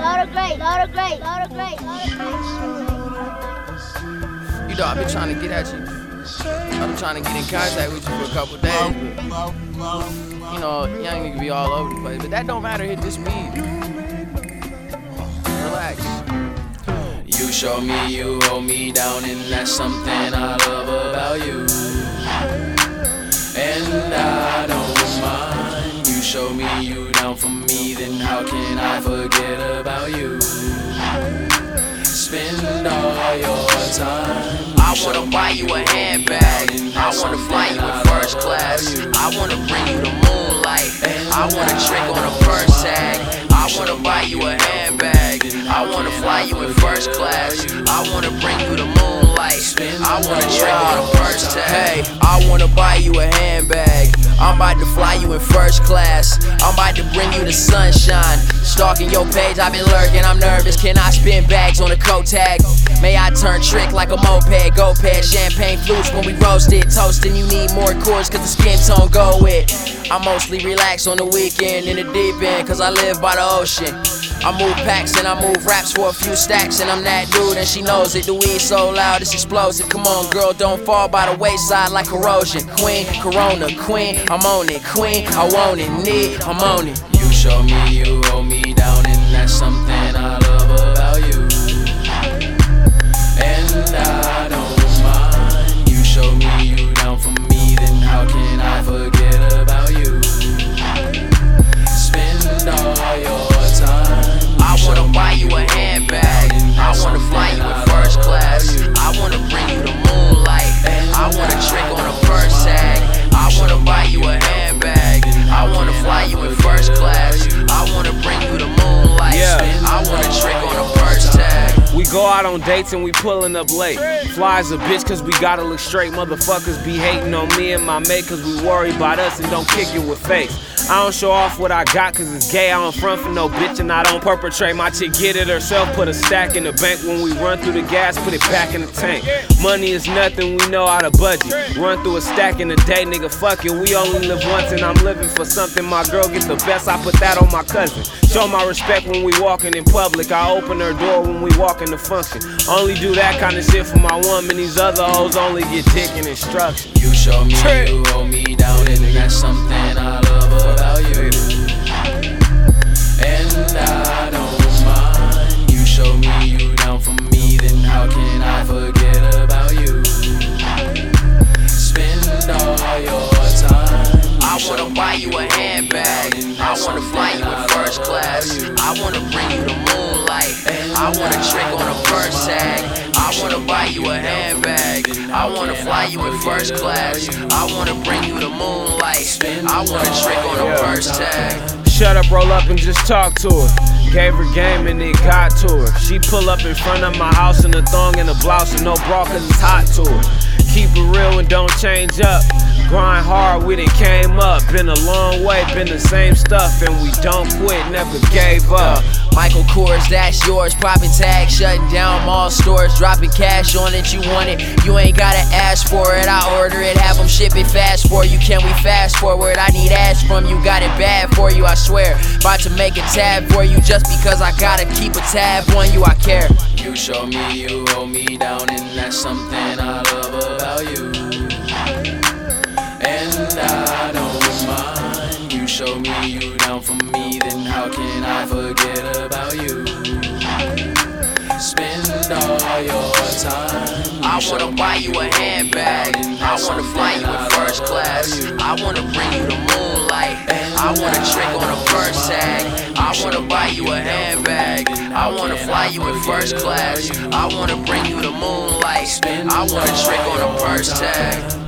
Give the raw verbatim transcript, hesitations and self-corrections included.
Lotta Grace, Lotta Grace, Lotta Grace, Lotta Grace. You know, I've been trying to get at you. I've been trying to get in contact with you for a couple days, but, you know, young nigga be all over the place. But that don't matter, hit this beat. Relax. You show me you hold me down, and that's something I love about you. And I don't mind. You show me you down for me, then how can I forget about you? Spend all your time. I wanna buy you a handbag. I wanna fly you in first class. I wanna bring you to moonlight. I wanna trick on a purse tag. I wanna buy you a handbag. I wanna fly you in first class. I wanna bring you to moonlight. I wanna trick on a purse tag. Hey, I wanna buy you a handbag. I'm about to fly you in first class. I'm about to bring you the sunshine. Stalking your page, I've been lurking, I'm nervous. Can I spin bags on a coat tag? May I turn trick like a moped? Go pad, champagne flutes when we roast it. Toasting, you need more chords cause the skin tone go with. I mostly relax on the weekend in the deep end cause I live by the ocean. I move packs and I move raps for a few stacks, and I'm that dude and she knows it. The weed so loud it's explosive. Come on girl, don't fall by the wayside like corrosion. Queen, Corona, queen, I'm on it. Queen, I want it, need, I'm on it. You show me you hold me down, and that's something I love about you. And I don't mind. You show me you down for me, then how can I forget about you? Spend all your time. I wanna buy you a handbag. I wanna fly you in first class. I wanna bring you to moonlight. I wanna trick on a purse tag. I wanna buy you a handbag. I wanna fly you in first class. I wanna bring you to moonlight. I wanna trick on a purse tag. We go out on dates and we pulling up late. Fly's a bitch cause we gotta look straight. Motherfuckers be hating on me and my mate cause we worry about us and don't kick it with face. I don't show off what I got cause it's gay. I don't front for no bitch and I don't perpetrate. My chick get it herself, put a stack in the bank. When we run through the gas, put it back in the tank. Money is nothing, we know how to budget. Run through a stack in a day, nigga, fuck it. We only live once and I'm living for something. My girl get the best, I put that on my cousin. Show my respect when we walking in public. I open her door when we walking to function. Only do that kind of shit for my woman. These other hoes only get dick and instruction. You show me you hold me down, and that's something I love about you. And I don't mind. You show me you down for me, then how can I forget about you? Spend all your time. I wanna buy you a handbag. I wanna fly you in first class. I wanna bring you to moonlight. I wanna trick on a purse tag. I wanna buy you a handbag. I wanna fly you in first class. I wanna bring you to moonlight. I wanna trick on a purse tag. Shut up, roll up and just talk to her. Gave her game and it got to her. She pull up in front of my house in a thong and a blouse and no bra cause it's hot to her. Keep it real and don't change up. Grind hard, we done came up. Been a long way, been the same stuff, and we don't quit, never gave up. Michael Kors, that's yours. Popping tags, shutting down mall stores, dropping cash on it. You want it, you ain't gotta ask for it. I order it, have them ship it fast for you. Can we fast forward? I need ass from you, got it bad for you, I swear. About to make a tab for you just because I gotta keep a tab on you, I care. You show me you hold me down, and that's something I love about you. And I don't mind. You show me you down for me, then how can I forget about you? Spend all your time. I wanna buy you a handbag. I wanna fly you in first class. I wanna bring you to moonlight. I wanna trick on a purse tag. I wanna buy you a handbag. I wanna fly you in first class. I wanna bring you to moonlight. I wanna trick on a purse tag.